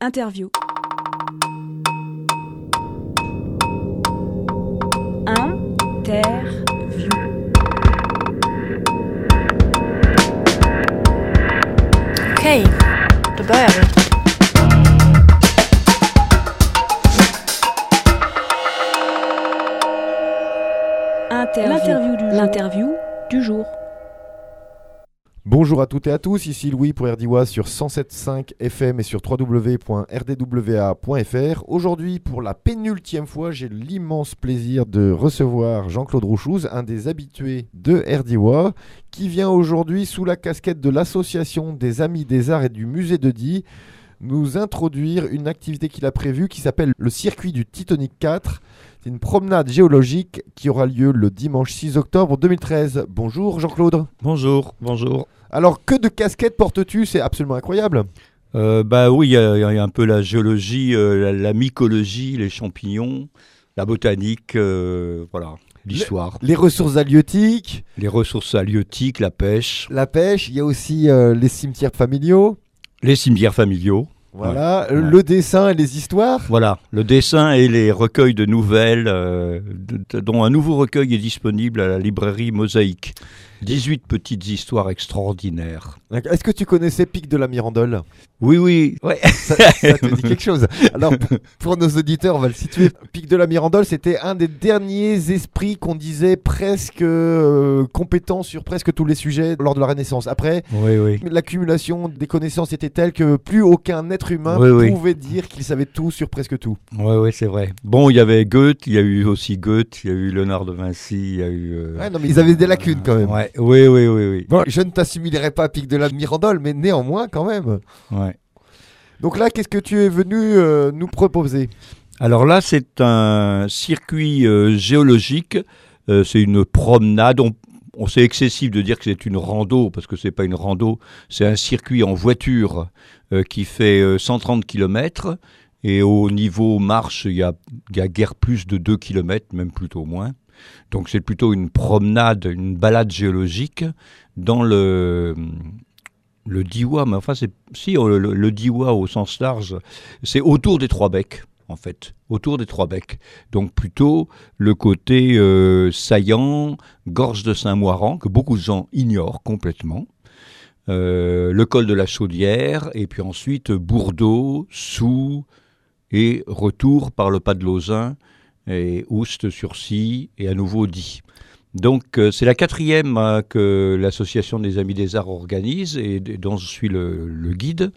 Interview. Interview. Okej, då börjar vi. L'interview du jour. Bonjour à toutes et à tous, ici Louis pour RDWA sur 107.5 FM et sur www.rdwa.fr. Aujourd'hui, pour la pénultième fois, j'ai l'immense plaisir de recevoir Jean-Claude Rouchouz, un des habitués de RDWA, qui vient aujourd'hui sous la casquette de l'Association des Amis des Arts et du Musée de Die nous introduire une activité qu'il a prévue qui s'appelle le circuit du Titanic 4. C'est une promenade géologique qui aura lieu le dimanche 6 octobre 2013. Bonjour Jean-Claude. Bonjour. Alors, que de casquettes portes-tu? C'est absolument incroyable. Oui, il y a un peu la géologie, la mycologie, les champignons, la botanique, l'histoire. Les ressources halieutiques. Les ressources halieutiques, la pêche. La pêche, il y a aussi les cimetières familiaux. Les cimetières familiaux. Voilà, Ouais. le dessin et les histoires. Voilà, le dessin et les recueils de nouvelles, dont un nouveau recueil est disponible à la librairie Mosaïque. 18 petites histoires extraordinaires. Est-ce que tu connaissais Pic de la Mirandole? Oui, ouais. Ça te dit quelque chose? Alors, pour nos auditeurs, on va le situer. Pic de la Mirandole, c'était un des derniers esprits qu'on disait presque compétent sur presque tous les sujets lors de la Renaissance. Après, Oui. l'accumulation des connaissances était telle que plus aucun être humain pouvait dire qu'il savait tout sur presque tout. Oui, c'est vrai. Bon, il y avait Goethe, il y a eu aussi Goethe, il y a eu Léonard de Vinci, il y a eu... Ouais, non, mais ils avaient des lacunes quand même. Ouais. Oui. Bon, je ne t'assimilerai pas à Pic de la Mirandole, mais néanmoins quand même. Ouais. Donc là, qu'est-ce que tu es venu nous proposer? Alors là, c'est un circuit géologique, c'est une promenade. C'est excessif de dire que c'est une rando, parce que c'est pas une rando, c'est un circuit en voiture qui fait 130 km. Et au niveau marche, il y a guère plus de 2 km, même plutôt moins. Donc c'est plutôt une promenade, une balade géologique dans le Diois, mais enfin le Diois au sens large, c'est autour des Trois Becs en fait, autour des Trois Becs. Donc plutôt le côté saillant, gorge de Saint-Moiran, que beaucoup de gens ignorent complètement, le col de la Chaudière, et puis ensuite Bourdeau, Soult, et retour par le pas de Lauzun, et Oust-sur-Scie, et à nouveau Die. Donc c'est la 4e que l'Association des Amis des Arts organise et dont je suis le guide.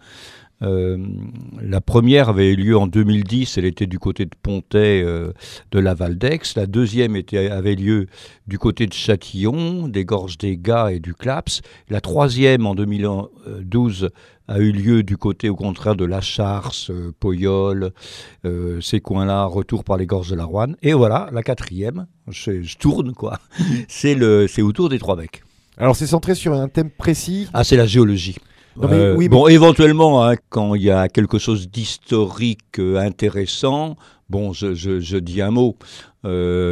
La première avait eu lieu en 2010, elle était du côté de Pontet, de la Val-d'Aix. La deuxième avait lieu du côté de Châtillon, des Gorges des Gats et du Claps. La troisième en 2012 a eu lieu du côté au contraire de la Charse, Poyol, ces coins-là, retour par les Gorges de la Roanne. Et voilà, la 4e, je tourne quoi, c'est autour des Trois Becs. Alors c'est centré sur un thème précis. Ah, c'est la géologie. Non, mais, oui, bon, éventuellement, quand il y a quelque chose d'historique intéressant, bon, je dis un mot. Ça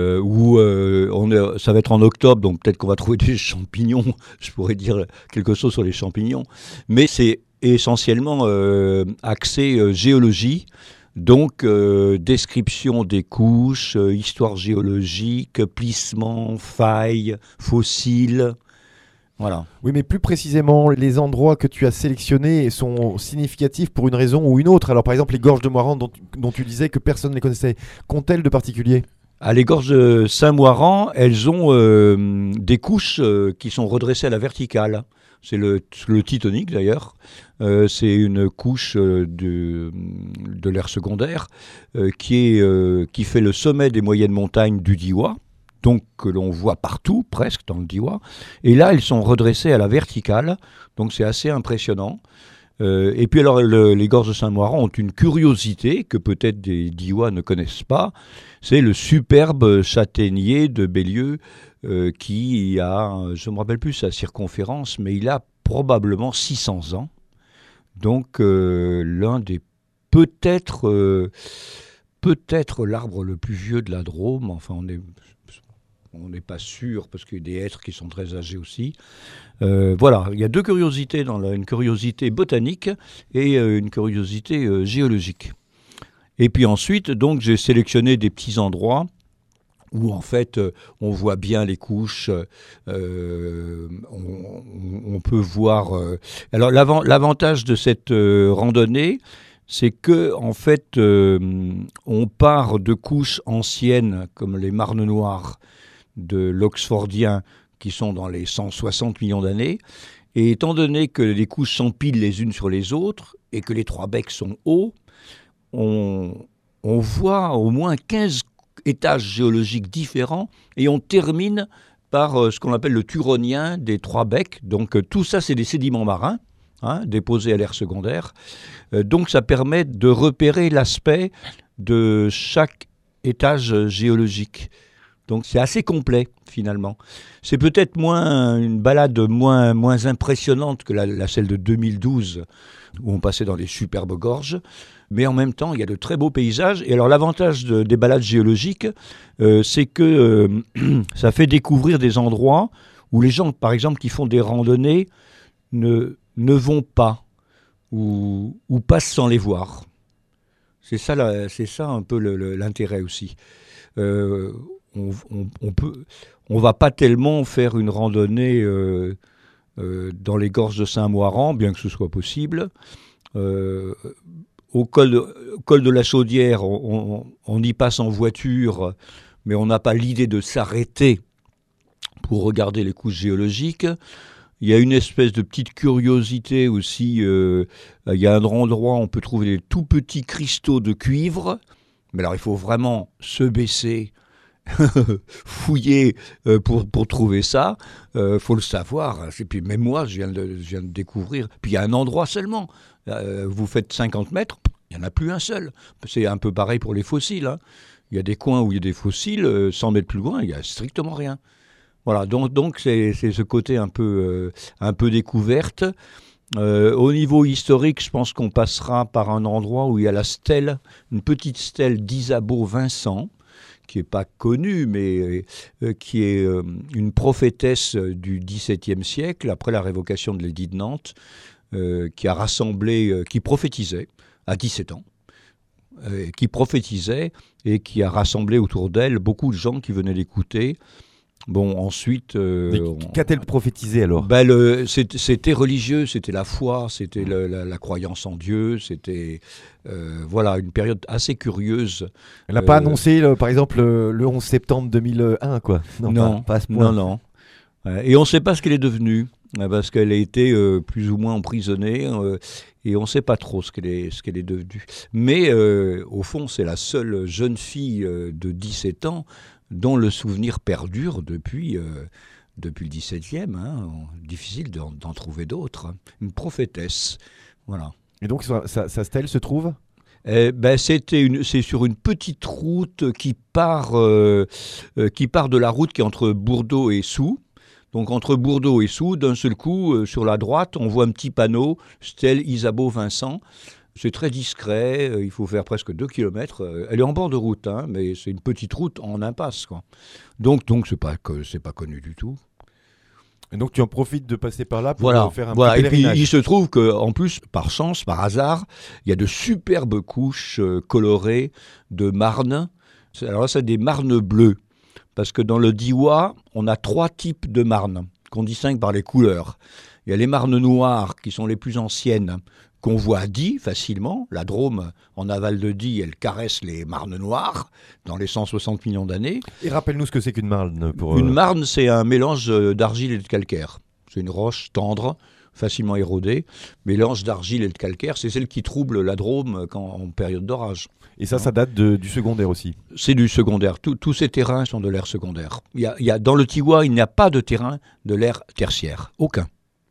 va être en octobre, donc peut-être qu'on va trouver des champignons. Je pourrais dire quelque chose sur les champignons. Mais c'est essentiellement axé géologie. Donc, description des couches, histoire géologique, plissement, failles, fossiles... Voilà. Oui, mais plus précisément, les endroits que tu as sélectionnés sont significatifs pour une raison ou une autre. Alors, par exemple, les gorges de Moiran dont tu disais que personne ne les connaissait, qu'ont-elles de particulier? Les gorges de Saint-Moiran, elles ont des couches qui sont redressées à la verticale. C'est le Titanic d'ailleurs. C'est une couche de l'ère secondaire qui fait le sommet des moyennes montagnes du Diois. Donc que l'on voit partout, presque dans le Diois. Et là, elles sont redressées à la verticale, donc c'est assez impressionnant. Et puis alors, les gorges de Saint-Moiran ont une curiosité que peut-être des Diois ne connaissent pas, c'est le superbe châtaignier de Bélieu qui a, je ne me rappelle plus sa circonférence, mais il a probablement 600 ans. Donc l'un des peut-être l'arbre le plus vieux de la Drôme, enfin on est... On n'est pas sûr parce qu'il y a des hêtres qui sont très âgés aussi. Voilà, il y a deux curiosités une curiosité botanique et une curiosité géologique. Et puis ensuite, donc, j'ai sélectionné des petits endroits où en fait on voit bien les couches, on peut voir. Alors l'avantage de cette randonnée, c'est que en fait on part de couches anciennes comme les marnes noires de l'Oxfordien qui sont dans les 160 millions d'années, et étant donné que les couches s'empilent les unes sur les autres et que les trois becs sont hauts, on voit au moins 15 étages géologiques différents, et on termine par ce qu'on appelle le Turonien des trois becs. Donc tout ça, c'est des sédiments marins, déposés à l'ère secondaire. Donc ça permet de repérer l'aspect de chaque étage géologique. Donc c'est assez complet finalement. C'est peut-être une balade moins impressionnante que celle de 2012 où on passait dans des superbes gorges, mais en même temps il y a de très beaux paysages. Et alors l'avantage des balades géologiques, c'est que ça fait découvrir des endroits où les gens, par exemple, qui font des randonnées ne vont pas ou passent sans les voir. C'est ça un peu l'intérêt aussi. On va pas tellement faire une randonnée dans les gorges de Saint-Moiran, bien que ce soit possible. Au col de la Chaudière, on y passe en voiture, mais on n'a pas l'idée de s'arrêter pour regarder les couches géologiques. Il y a une espèce de petite curiosité aussi. Il y a un endroit où on peut trouver des tout petits cristaux de cuivre. Mais alors, il faut vraiment se baisser, fouiller pour trouver ça. Faut le savoir. Et puis même moi, je viens de découvrir. Puis il y a un endroit seulement. Vous faites 50 mètres, il n'y en a plus un seul. C'est un peu pareil pour les fossiles. Il y a des coins où il y a des fossiles. 100 mètres plus loin, il n'y a strictement rien. Voilà, donc c'est ce côté un peu découverte. Au niveau historique, je pense qu'on passera par un endroit où il y a la stèle, une petite stèle d'Isabeau Vincent, qui n'est pas connue, mais qui est une prophétesse du XVIIe siècle, après la révocation de l'édit de Nantes, qui a rassemblé, qui prophétisait à 17 ans, qui prophétisait et qui a rassemblé autour d'elle beaucoup de gens qui venaient l'écouter. Bon, ensuite... Qu'a-t-elle prophétisé alors ? C'était religieux, c'était la foi, c'était la croyance en Dieu, c'était voilà, une période assez curieuse. Elle n'a pas annoncé, par exemple, le 11 septembre 2001, quoi. Non, pas à ce point. Non. Et on ne sait pas ce qu'elle est devenue, parce qu'elle a été plus ou moins emprisonnée, et on ne sait pas trop ce qu'elle est devenue. Mais au fond, c'est la seule jeune fille de 17 ans dont le souvenir perdure depuis le XVIIe. Difficile d'en trouver d'autres. Une prophétesse. Voilà. Et donc, sa stèle se trouve ? C'est sur une petite route qui part de la route qui est entre Bourdeaux et Soult. Donc entre Bourdeaux et Soult, d'un seul coup, sur la droite, on voit un petit panneau, stèle Isabeau Vincent. C'est très discret, il faut faire presque 2 km. Elle est en bord de route, mais c'est une petite route en impasse, quoi. Donc c'est pas connu du tout. Et donc tu en profites de passer par là pour faire un petit pèlerinage. Et puis il se trouve qu'en plus, par chance, par hasard, il y a de superbes couches colorées de marnes. Alors là, c'est des marnes bleues. Parce que dans le Diois, on a 3 types de marnes qu'on distingue par les couleurs. Il y a les marnes noires qui sont les plus anciennes, qu'on voit à Die facilement. La Drôme, en aval de Die, elle caresse les marnes noires dans les 160 millions d'années. Et rappelle-nous ce que c'est qu'une marne. Une marne, c'est un mélange d'argile et de calcaire. C'est une roche tendre, facilement érodée. Mélange d'argile et de calcaire, c'est celle qui trouble la Drôme en période d'orage. Et ça date du secondaire aussi. C'est du secondaire. Tous ces terrains sont de l'ère secondaire. Dans le Diois, il n'y a pas de terrain de l'ère tertiaire. Aucun.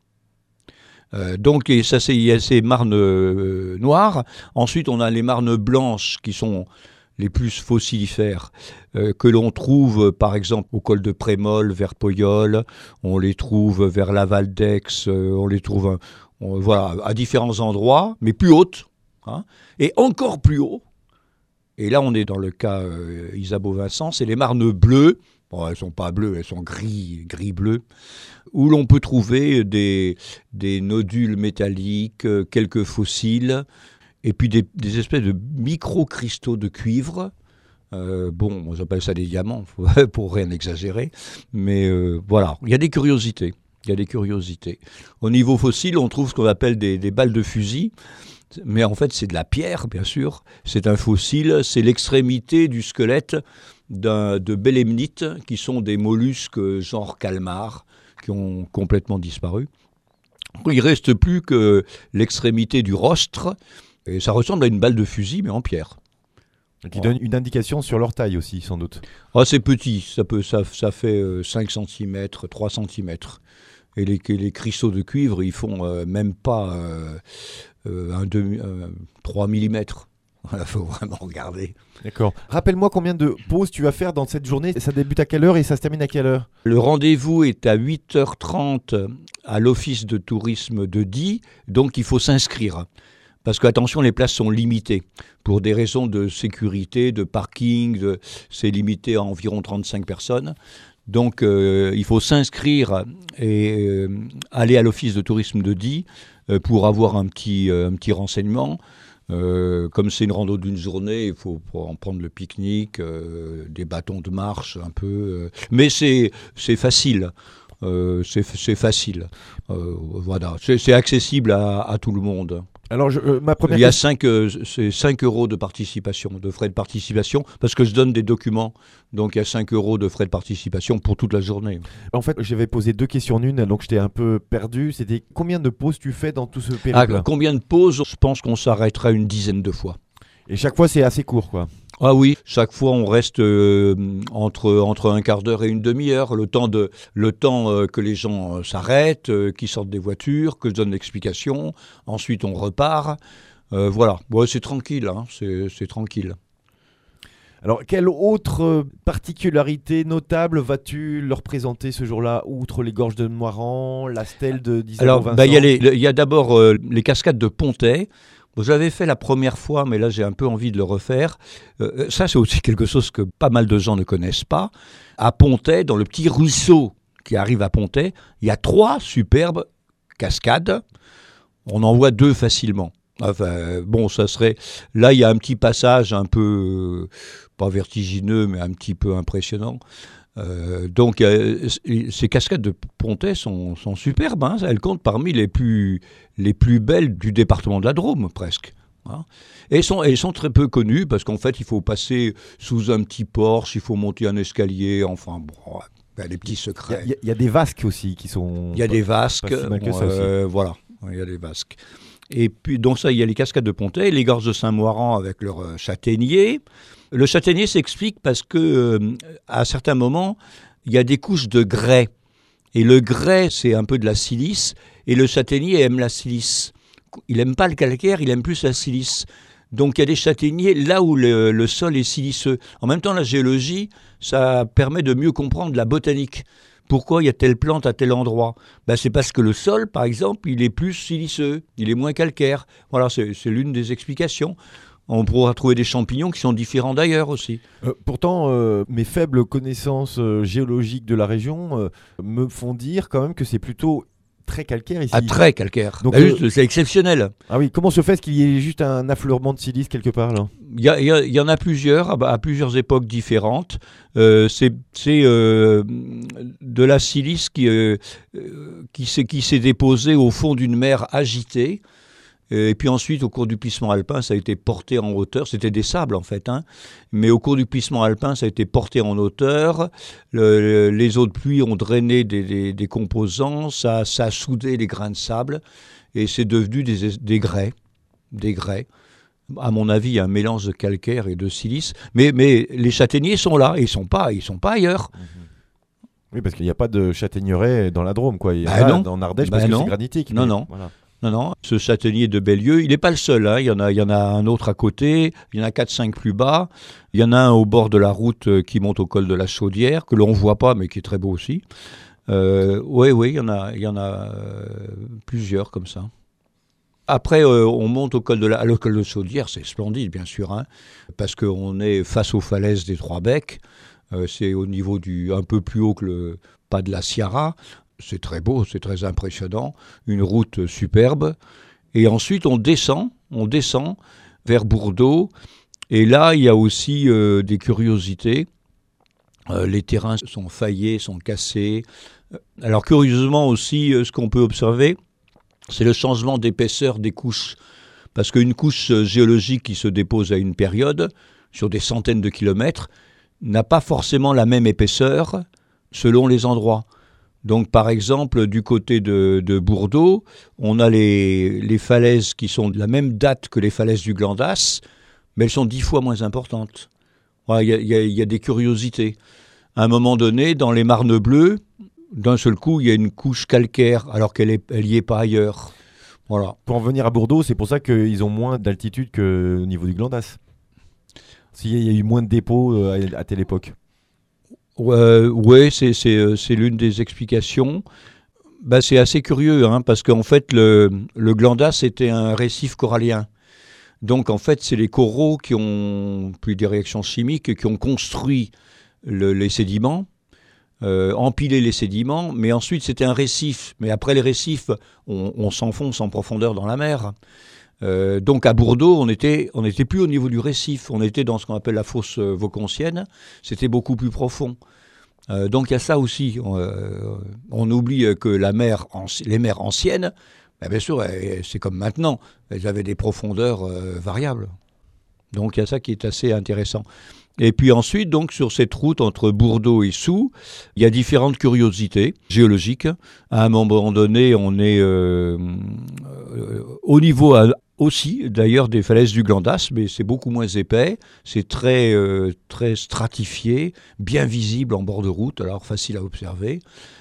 Donc il y a ces marnes noires. Ensuite, on a les marnes blanches qui sont les plus fossilifères, que l'on trouve par exemple au col de Prémol, vers Poyol. On les trouve vers la Val d'Aix. On les trouve à différents endroits, mais plus hautes. Et encore plus haut. Et là, on est dans le cas Isabeau Vincent, c'est les marnes bleues, Bon, elles sont pas bleues, elles sont gris-bleu, où l'on peut trouver des nodules métalliques, quelques fossiles, et puis des espèces de micro-cristaux de cuivre. Bon, on appelle ça des diamants, pour rien exagérer, mais voilà, il y a des curiosités. Au niveau fossile, on trouve ce qu'on appelle des balles de fusil, mais en fait c'est de la pierre, bien sûr. C'est un fossile, c'est l'extrémité du squelette de belemnites, qui sont des mollusques genre calmar, qui ont complètement disparu. Il ne reste plus que l'extrémité du rostre, et ça ressemble à une balle de fusil, mais en pierre. Qui donne une indication sur leur taille aussi, sans doute. Ah, c'est petit, ça fait 5 cm, 3 cm. Et les cristaux de cuivre, ils font même pas 3 mm. Il faut vraiment regarder. D'accord. Rappelle-moi combien de pauses tu vas faire dans cette journée. Ça débute à quelle heure et ça se termine à quelle heure? Le rendez-vous est à 8h30 à l'office de tourisme de Die, donc il faut s'inscrire. Parce que, attention, les places sont limitées. Pour des raisons de sécurité, de parking, c'est limité à environ 35 personnes. Donc, il faut s'inscrire et aller à l'office de tourisme de Die pour avoir un petit renseignement. Comme c'est une rando d'une journée, il faut en prendre le pique-nique, des bâtons de marche un peu. Mais c'est facile. C'est facile. Voilà. C'est accessible à tout le monde. Alors, ma première Il y a question... 5 euros de participation, de frais de participation, parce que je donne des documents. Donc, il y a 5 euros de frais de participation pour toute la journée. En fait, j'avais posé 2 questions en une, donc j'étais un peu perdu. C'était combien de pauses tu fais dans tout ce périple? Combien de pauses? Je pense qu'on s'arrêtera une dizaine de fois. Et chaque fois, c'est assez court, quoi. Ah oui, chaque fois on reste entre un quart d'heure et une demi-heure, le temps que les gens s'arrêtent, qu'ils sortent des voitures, que je donne l'explication, ensuite on repart. Voilà, bon, c'est tranquille, hein, c'est tranquille. Alors, quelle autre particularité notable vas-tu leur présenter ce jour-là, outre les gorges de Noiran, la stèle de d'Isabeau Vincent? Il y a d'abord les cascades de Pontet. J'avais fait la première fois, mais là j'ai un peu envie de le refaire. Ça, c'est aussi quelque chose que pas mal de gens ne connaissent pas. À Pontet, dans le petit ruisseau qui arrive à Pontet, il y a 3 superbes cascades. On en voit 2 facilement. Enfin, bon, ça serait... Là, il y a un petit passage un peu, pas vertigineux, mais un petit peu impressionnant. Donc, ces cascades de Pontet sont superbes. Hein. Elles comptent parmi les plus belles du département de la Drôme, presque. Hein. Et elles sont très peu connues, parce qu'en fait, il faut passer sous un petit porche, il faut monter un escalier, enfin, bon... les petits secrets. Il y a des vasques aussi qui sont... Il y a des vasques, pas si mal que ça aussi. Voilà, il y a des vasques. Et puis, donc ça, il y a les cascades de Pontet, les gorges de Saint-Moiran avec leur châtaignier. Le châtaignier s'explique parce que à certains moments, il y a des couches de grès. Et le grès, c'est un peu de la silice, et le châtaignier aime la silice. Il n'aime pas le calcaire, il aime plus la silice. Donc il y a des châtaigniers là où le sol est siliceux. En même temps, la géologie, ça permet de mieux comprendre la botanique. Pourquoi il y a telle plante à tel endroit? C'est parce que le sol, par exemple, il est plus siliceux, il est moins calcaire. Voilà, c'est l'une des explications. On pourra trouver des champignons qui sont différents d'ailleurs aussi. Pourtant, mes faibles connaissances géologiques de la région me font dire quand même que c'est plutôt très calcaire ici. Ah, très calcaire. Donc, c'est exceptionnel. Ah oui, comment se fait-ce qu'il y ait juste un affleurement de silice quelque part là? Il y en a plusieurs, à plusieurs époques différentes. C'est de la silice qui s'est déposée au fond d'une mer agitée. Et puis ensuite, au cours du plissement alpin, ça a été porté en hauteur. C'était des sables, en fait. Hein. Mais au cours du plissement alpin, ça a été porté en hauteur. Les eaux de pluie ont drainé des composants. Ça a soudé les grains de sable. Et c'est devenu des grès. Des grès. À mon avis, un mélange de calcaire et de silice. Mais les châtaigniers sont là. Ils sont pas ailleurs. Oui, parce qu'il n'y a pas de châtaigneraie dans la Drôme, quoi. Il y non. En Ardèche, parce que c'est granitique. Non. Voilà. Non, ce châtaignier de Bellieu, il n'est pas le seul. Hein. Il y en a un autre à côté, il y en a 4-5 plus bas. Il y en a un au bord de la route qui monte au col de la Chaudière, que l'on ne voit pas, mais qui est très beau aussi. Oui, il y en a plusieurs comme ça. Après, on monte au col de Chaudière, c'est splendide, bien sûr, hein, parce qu'on est face aux falaises des Trois Becs. C'est au niveau un peu plus haut que le pas de la Sierra. C'est très beau, c'est très impressionnant. Une route superbe. Et ensuite, on descend vers Bourdeaux. Et là, il y a aussi des curiosités. Les terrains sont faillés, sont cassés. Alors, curieusement aussi, ce qu'on peut observer, c'est le changement d'épaisseur des couches. Parce qu'une couche géologique qui se dépose à une période, sur des centaines de kilomètres, n'a pas forcément la même épaisseur selon les endroits. Donc, par exemple, du côté de Bourdeaux, on a les falaises qui sont de la même date que les falaises du Glandas, mais elles sont 10 fois moins importantes. Voilà, il y a des curiosités. À un moment donné, dans les Marnes Bleues, d'un seul coup, il y a une couche calcaire, alors qu'elle n'y est pas ailleurs. Voilà. Pour en venir à Bourdeaux, c'est pour ça qu'ils ont moins d'altitude qu'au niveau du Glandas. S'il y a eu moins de dépôts à telle époque. Oui, c'est l'une des explications. C'est assez curieux, parce qu'en fait, le Glandas était un récif corallien. Donc, en fait, c'est les coraux qui ont, puis des réactions chimiques, qui ont construit les sédiments, empilé les sédiments, mais ensuite, c'était un récif. Mais après les récifs, on s'enfonce en profondeur dans la mer. Donc à Bourdeaux, on était plus au niveau du récif, on était dans ce qu'on appelle la fosse vauconcienne, c'était beaucoup plus profond. Donc il y a ça aussi, on oublie que les mers anciennes, bien sûr, c'est comme maintenant, elles avaient des profondeurs variables. Donc il y a ça qui est assez intéressant. Et puis ensuite, donc, sur cette route entre Bourdeaux et Soux, il y a différentes curiosités géologiques. À un moment donné, on est au niveau aussi, d'ailleurs, des falaises du Glandas, mais c'est beaucoup moins épais, c'est très stratifié, bien visible en bord de route, alors facile à observer.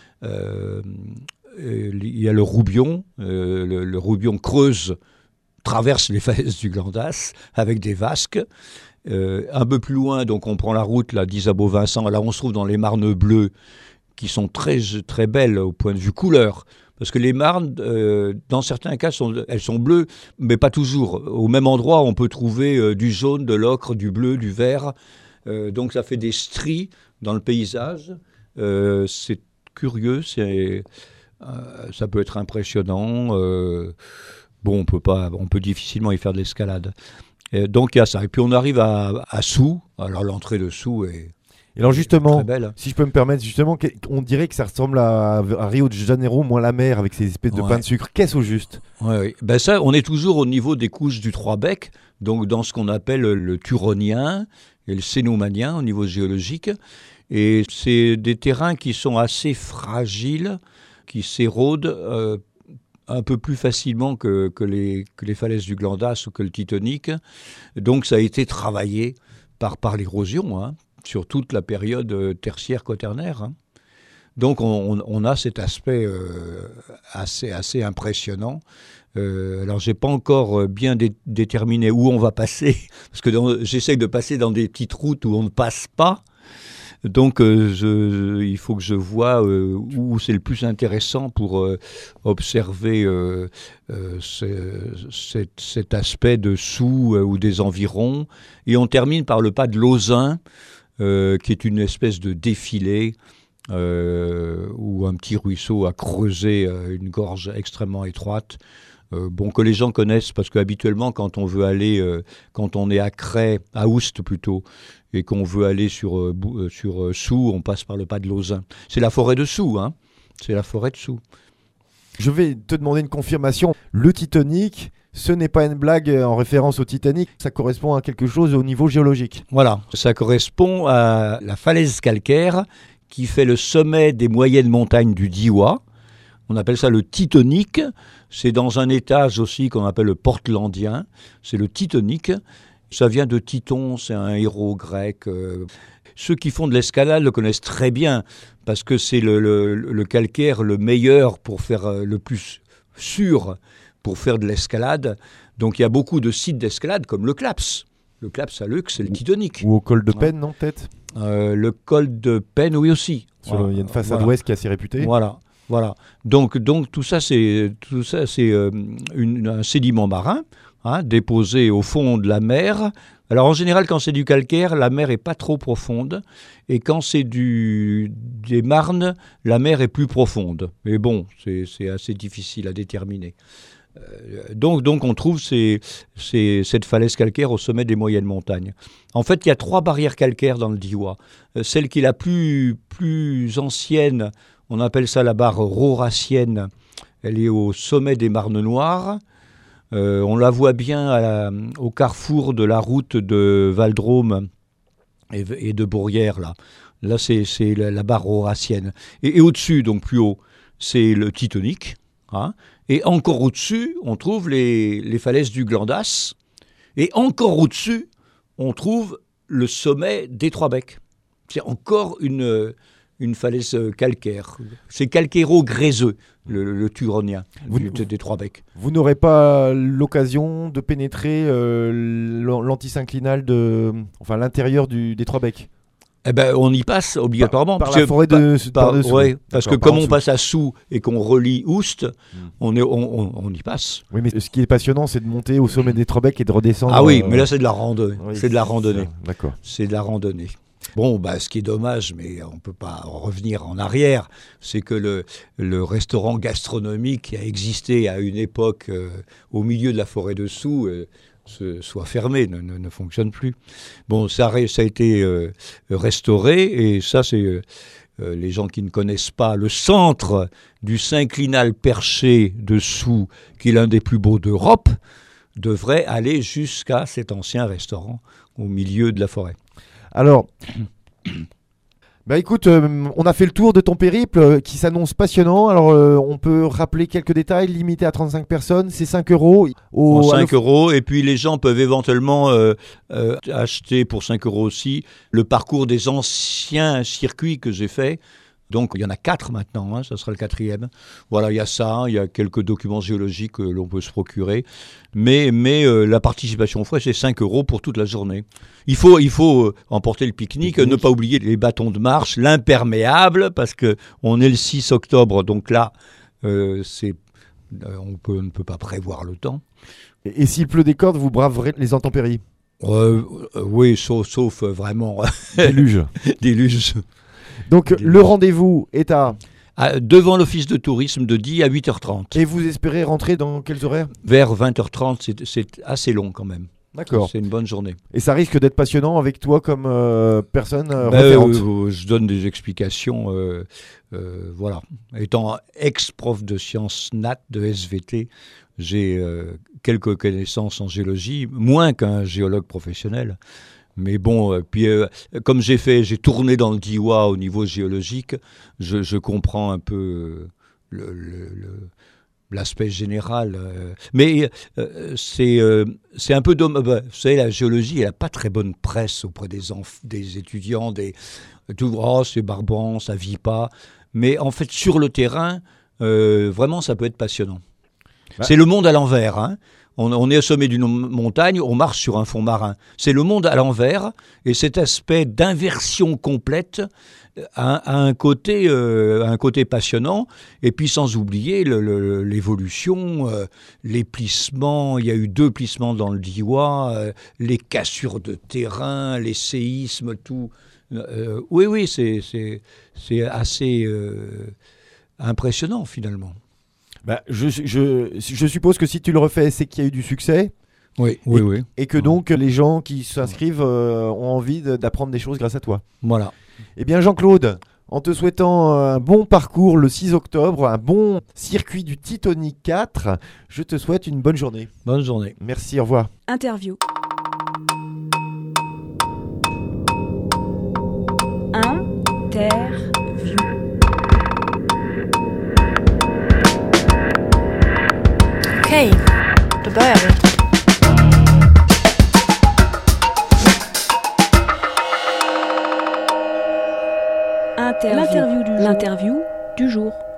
Il y a le Roubion, le Roubion creuse, traverse les falaises du Glandas avec des vasques. Un peu plus loin, donc on prend la route là, d'Isabeau-Vincent, là on se trouve dans les Marnes Bleues, qui sont très, très belles au point de vue couleur. Parce que les marnes, dans certains cas, elles sont bleues, mais pas toujours. Au même endroit, on peut trouver du jaune, de l'ocre, du bleu, du vert. Donc ça fait des stries dans le paysage. C'est curieux, ça peut être impressionnant. On peut difficilement y faire de l'escalade. Donc il y a ça. Et puis on arrive à Soux. Alors l'entrée de Soux est... Et alors justement, très belle. Si je peux me permettre, on dirait que ça ressemble à Rio de Janeiro, moins la mer, avec ces espèces de pain de sucre. Qu'est-ce au juste ? Oui. Ça, on est toujours au niveau des couches du Trois-Bec, donc dans ce qu'on appelle le Turonien et le Cénomanien au niveau géologique. Et c'est des terrains qui sont assez fragiles, qui s'érodent un peu plus facilement que les falaises du Glandas ou que le Titonique. Donc ça a été travaillé par l'érosion, sur toute la période tertiaire-quaternaire. Donc on a cet aspect assez impressionnant. Alors j'ai pas encore bien déterminé où on va passer, parce que j'essaie de passer dans des petites routes où on ne passe pas. Donc il faut que je vois où c'est le plus intéressant pour observer cet aspect de Soux ou des environs. Et on termine par le pas de Lauzun, qui est une espèce de défilé où un petit ruisseau a creusé une gorge extrêmement étroite. Que les gens connaissent, parce qu'habituellement, quand on veut aller, quand on est à Cray, à Oust plutôt, et qu'on veut aller sur Soux, on passe par le pas de Lauzun. C'est la forêt de Soux, c'est la forêt de Soux. Je vais te demander une confirmation. Le Titanic, ce n'est pas une blague en référence au Titanic, ça correspond à quelque chose au niveau géologique. Voilà, ça correspond à la falaise calcaire qui fait le sommet des moyennes montagnes du Diois. On appelle ça le Titonique. C'est dans un étage aussi qu'on appelle le Portlandien. C'est le Titonique. Ça vient de Titon, c'est un héros grec. Ceux qui font de l'escalade le connaissent très bien parce que c'est le calcaire le meilleur pour faire le plus sûr pour faire de l'escalade. Donc il y a beaucoup de sites d'escalade comme le Claps. Le Claps à Leux, c'est le Titonique. Ou au col de Penne, non, peut-être le col de Penne, oui aussi. Il y a une façade ouest qui est assez réputée. Voilà. Voilà. Donc tout ça c'est un sédiment marin, déposé au fond de la mer. Alors en général, quand c'est du calcaire, la mer est pas trop profonde, et quand c'est des marnes, la mer est plus profonde. Mais bon, c'est assez difficile à déterminer. Donc on trouve cette falaise calcaire au sommet des moyennes montagnes. En fait, il y a 3 barrières calcaires dans le Diois. Celle qui est la plus ancienne, on appelle ça la barre roracienne. Elle est au sommet des Marnes Noires. On la voit bien au carrefour de la route de Val-Drôme et de Bourrières. Là c'est la barre roracienne. Et au-dessus, donc plus haut, c'est le Titonique. Et encore au-dessus, on trouve les falaises du Glandas. Et encore au-dessus, on trouve le sommet des Trois-Becs. C'est encore une falaise calcaire. C'est calcairo-gréseux, le Turonien des Trois-Becs. Vous n'aurez pas l'occasion de pénétrer l'antisynclinal l'intérieur des Trois-Becs? Eh ben, on y passe obligatoirement. Par la forêt par-dessous. Ouais, parce que comme on passe à Soux et qu'on relie Oust, on y passe. Oui, mais ce qui est passionnant, c'est de monter au sommet des Trois-Becs et de redescendre. Ah oui, mais là c'est de la randonnée. Oui, c'est de la randonnée. D'accord. C'est de la randonnée. Bon, ce qui est dommage, mais on ne peut pas revenir en arrière, c'est que le restaurant gastronomique qui a existé à une époque au milieu de la forêt de Soux soit fermé, ne fonctionne plus. Bon, ça a été restauré, et ça, c'est les gens qui ne connaissent pas le centre du synclinal perché de Soux, qui est l'un des plus beaux d'Europe, devraient aller jusqu'à cet ancien restaurant au milieu de la forêt. Alors, écoute, on a fait le tour de ton périple qui s'annonce passionnant. Alors, on peut rappeler quelques détails. Limité à 35 personnes, c'est 5 €. 5 €, et puis les gens peuvent éventuellement acheter pour 5 € aussi le parcours des anciens circuits que j'ai fait. Donc il y en a 4 maintenant, ça sera le 4e. Voilà, il y a ça, il y a quelques documents géologiques que l'on peut se procurer. Mais la participation frais, c'est 5 € pour toute la journée. Il faut emporter le pique-nique, ne pas oublier les bâtons de marche, l'imperméable, parce qu'on est le 6 octobre, donc là, on ne peut pas prévoir le temps. Et s'il pleut des cordes, vous braverez les intempéries? Oui, sauf vraiment... Déluge. Déluge. Donc le rendez-vous est devant l'office de tourisme de Die à 8h30. Et vous espérez rentrer dans quels horaires? Vers 20h30, c'est assez long quand même. D'accord. C'est une bonne journée. Et ça risque d'être passionnant avec toi comme personne référente. Je donne des explications. Voilà. Étant ex-prof de sciences nat de SVT, j'ai quelques connaissances en géologie, moins qu'un géologue professionnel. Mais bon, puis comme j'ai tourné dans le Diois au niveau géologique, je comprends un peu l'aspect général. Mais c'est un peu dommage. Vous savez, la géologie, elle n'a pas très bonne presse auprès des étudiants. C'est barbant, ça ne vit pas. Mais en fait, sur le terrain, vraiment, ça peut être passionnant. C'est le monde à l'envers, hein. On est au sommet d'une montagne, on marche sur un fond marin. C'est le monde à l'envers, et cet aspect d'inversion complète a un côté passionnant, et puis sans oublier l'évolution, les plissements. Il y a eu 2 plissements dans le Diois, les cassures de terrain, les séismes, tout. Oui, c'est assez impressionnant finalement. Je suppose que si tu le refais, c'est qu'il y a eu du succès. Oui. Et que donc les gens qui s'inscrivent ont envie d'apprendre des choses grâce à toi. Voilà. Eh bien Jean-Claude, en te souhaitant un bon parcours le 6 octobre, un bon circuit du Titonic 4, je te souhaite une bonne journée. Bonne journée. Merci, au revoir. Interview. Interview. Okej, då börjar vi. L'interview du jour.